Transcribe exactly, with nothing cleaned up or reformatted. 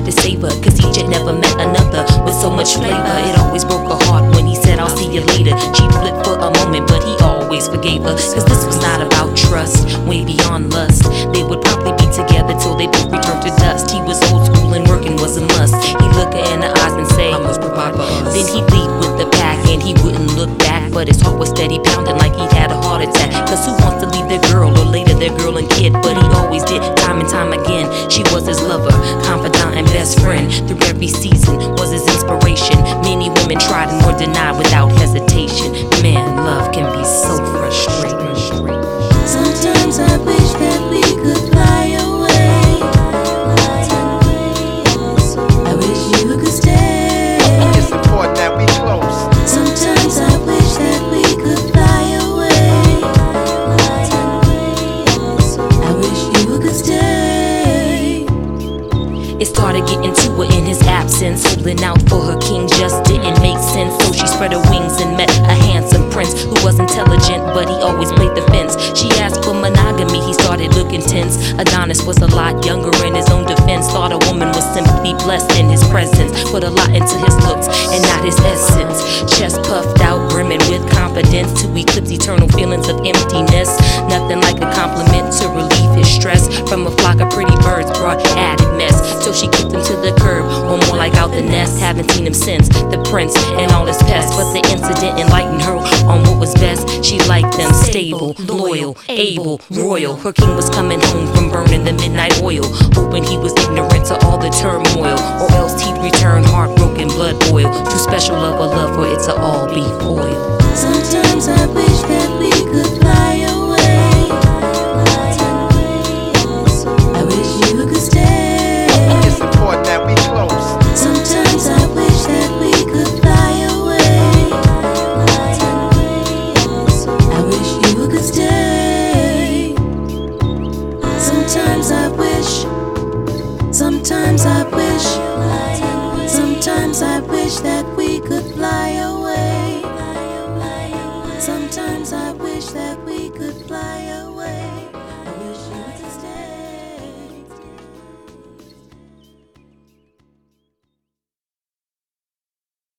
to save her, cause he just never met another with so much flavor. It always broke her heart when he said, I'll see you later. She flipped for a moment, but he always forgave her, cause this was not about trust, way beyond lust. They would probably be together till they both returned to dust. He was old school and working was a must. He'd look her in the eyes and say, I must provide for us. Then he'd leave with the pack and he wouldn't look back, but his heart was steady pounding like he'd had a heart attack. Cause who wants to leave their girl or later their girl and kid? But he always did, time and time again. She was his lover, confidant and best friend. Through every season was his inspiration. Many women tried and were denied without hesitation. Man, love can be so frustrating. Sometimes I wish that we could fly away. I wish you could stay. It's important that we close. Sometimes I wish that we could fly away. I wish you could stay. It started getting to her in his absence. Holding out for her king just didn't make sense. So she spread her wings and met a handsome prince who was intelligent, but he always played the fence. She asked for monogamy, he started looking tense. Adonis was a lot younger in his own defense. Thought a woman was simply blessed in his presence. Put a lot into his looks and not his essence. Chest puffed out, brimming with confidence to eclipse eternal feelings of emptiness. Nothing like a compliment to relieve his stress from a flock of pretty birds brought added mess. So she kicked him to the curb, or more like out the nest. Haven't seen him since, the prince and all his pests. But the incident enlightened her on what was best. She liked them stable, loyal, able, royal. Her king was coming home from burning